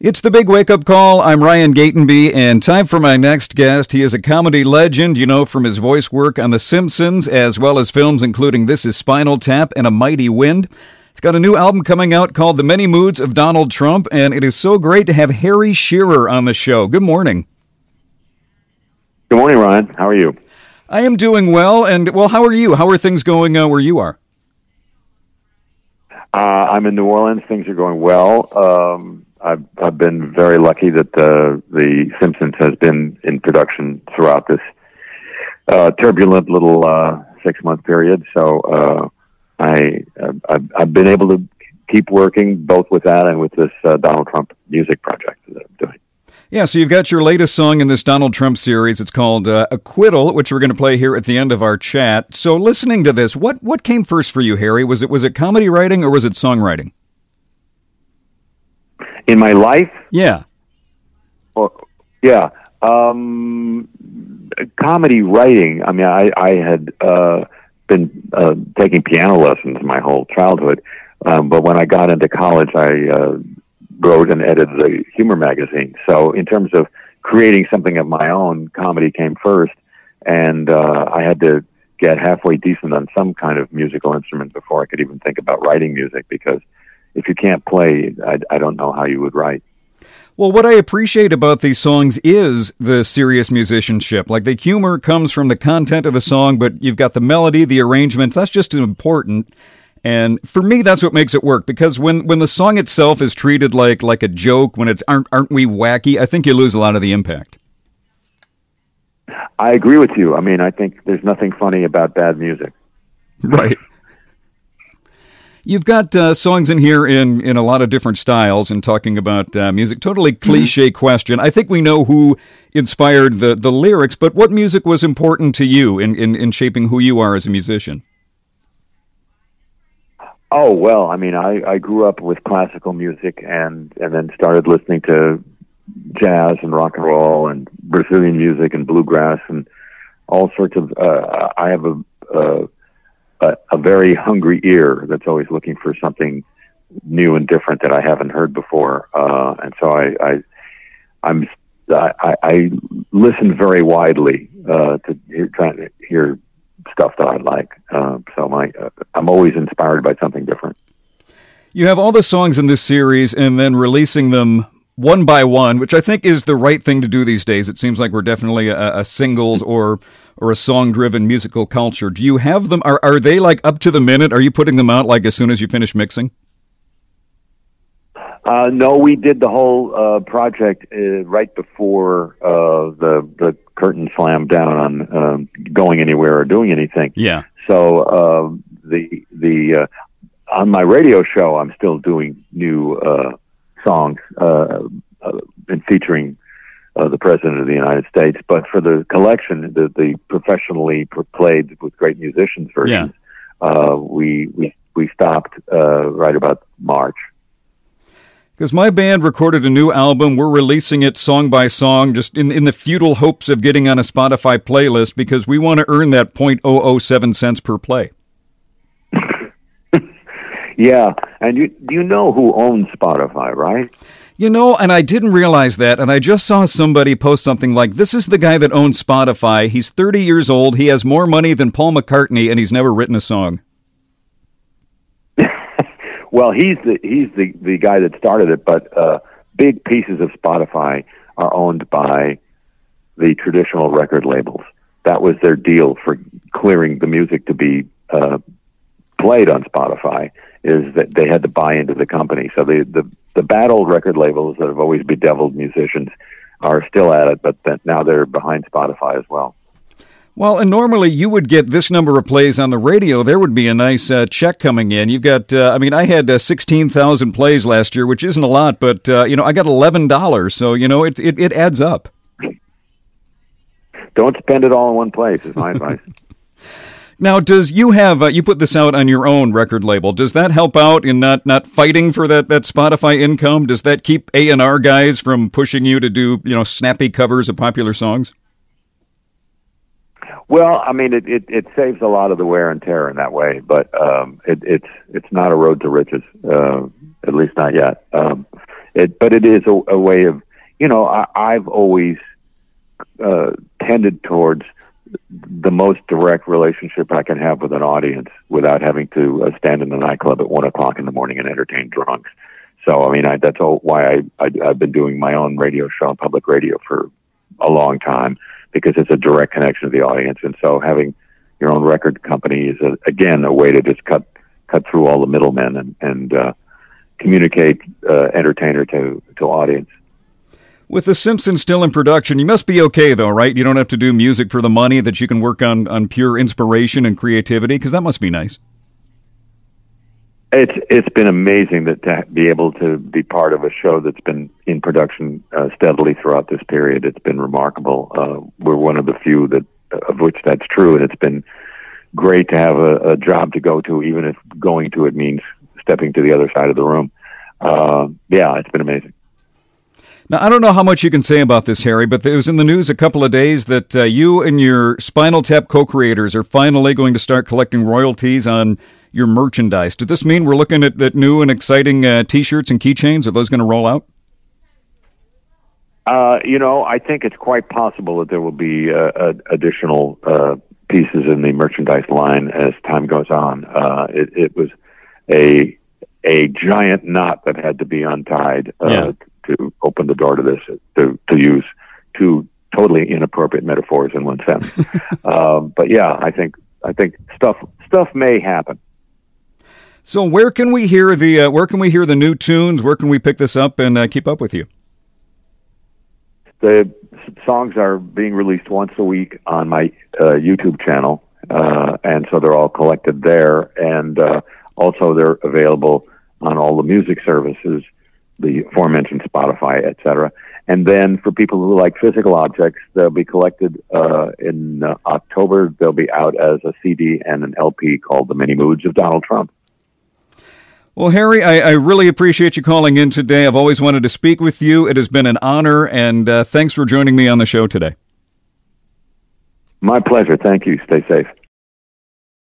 It's the big wake-up call. I'm Ryan Gatenby, and time for my next guest. He is a comedy legend, you know, from his voice work on The Simpsons, as well as films including This Is Spinal Tap and A Mighty Wind. He's got a new album coming out called The Many Moods of Donald Trump, and it is so great to have Harry Shearer on the show. Good morning. Good morning, Ryan. How are you? I am doing well, and, well, how are you? How are things going where you are? I'm in New Orleans. Things are going well. I've been very lucky that The Simpsons has been in production throughout this turbulent little 6-month period. So I've been able to keep working both with that and with this Donald Trump music project that I'm doing. Yeah, so you've got your latest song in this Donald Trump series. It's called Acquittal, which we're going to play here at the end of our chat. So listening to this, what came first for you, Harry? Was it comedy writing or was it songwriting? In my life? Yeah. Yeah. Comedy writing. I mean, I had been taking piano lessons my whole childhood, but when I got into college, I wrote and edited a humor magazine. So in terms of creating something of my own, comedy came first, and I had to get halfway decent on some kind of musical instrument before I could even think about writing music, because if you can't play, I don't know how you would write. Well, what I appreciate about these songs is the serious musicianship. Like, the humor comes from the content of the song, but you've got the melody, the arrangement. That's just as important. And for me, that's what makes it work. Because when the song itself is treated like a joke, when it's aren't we wacky, I think you lose a lot of the impact. I agree with you. I mean, I think there's nothing funny about bad music. Right. You've got songs in here in a lot of different styles and talking about music. Totally cliche question. I think we know who inspired the lyrics, but what music was important to you in shaping who you are as a musician? Oh, well, I mean, I grew up with classical music and then started listening to jazz and rock and roll and Brazilian music and bluegrass and all sorts of... I have a very hungry ear that's always looking for something new and different that I haven't heard before, and so I listen very widely trying to hear stuff that I like. So I'm always inspired by something different. You have all the songs in this series, and then releasing them one by one, which I think is the right thing to do these days. It seems like we're definitely a singles or a song-driven musical culture. Do you have them? Are they like up to the minute? Are you putting them out like as soon as you finish mixing? No, we did the whole project right before the curtain slammed down on going anywhere or doing anything. Yeah. So the on my radio show, I'm still doing new songs and featuring the President of the United States, but for the collection, the professionally played with great musicians versions, we stopped right about March. Because my band recorded a new album. We're releasing it song by song, just in the futile hopes of getting on a Spotify playlist, because we want to earn that 0.007 cents per play. Yeah, and you know who owns Spotify, right? You know, and I didn't realize that, and I just saw somebody post something like, this is the guy that owns Spotify. He's 30 years old, he has more money than Paul McCartney, and he's never written a song. Well, he's the guy that started it, but big pieces of Spotify are owned by the traditional record labels. That was their deal for clearing the music to be played on Spotify, is that they had to buy into the company. So the bad old record labels that have always bedeviled musicians are still at it, but now they're behind Spotify as well. Well, and normally you would get this number of plays on the radio. There would be a nice check coming in. You've got, I had 16,000 plays last year, which isn't a lot, but, I got $11. So, it adds up. Don't spend it all in one place, is my advice. Now, does you have, you put this out on your own record label. Does that help out in not fighting for that Spotify income? Does that keep A&R guys from pushing you to do, snappy covers of popular songs? Well, I mean, it saves a lot of the wear and tear in that way, but it's not a road to riches, at least not yet. But it is a way of, I've always tended towards the most direct relationship I can have with an audience without having to stand in the nightclub at 1:00 in the morning and entertain drunks. So, that's why I've been doing my own radio show on public radio for a long time, because it's a direct connection to the audience. And so having your own record company is, again, a way to just cut through all the middlemen and communicate entertainer to audience. With The Simpsons still in production, you must be okay, though, right? You don't have to do music for the money, that you can work on pure inspiration and creativity, because that must be nice. It's been amazing to be able to be part of a show that's been in production steadily throughout this period. It's been remarkable. We're one of the few of which that's true, and it's been great to have a job to go to, even if going to it means stepping to the other side of the room. It's been amazing. Now, I don't know how much you can say about this, Harry, but it was in the news a couple of days that you and your Spinal Tap co-creators are finally going to start collecting royalties on your merchandise. Does this mean we're looking at new and exciting T-shirts and keychains? Are those going to roll out? I think it's quite possible that there will be additional pieces in the merchandise line as time goes on. It was a giant knot that had to be untied to open the door to this, to use two totally inappropriate metaphors in one sentence. But yeah, I think stuff may happen. So where can we hear the new tunes? Where can we pick this up and keep up with you? The songs are being released once a week on my YouTube channel, and so they're all collected there. And also they're available on all the music services, the aforementioned Spotify, etc. And then for people who like physical objects, they'll be collected in October. They'll be out as a CD and an LP called The Many Moods of Donald Trump. Well, Harry, I really appreciate you calling in today. I've always wanted to speak with you. It has been an honor, and thanks for joining me on the show today. My pleasure. Thank you. Stay safe.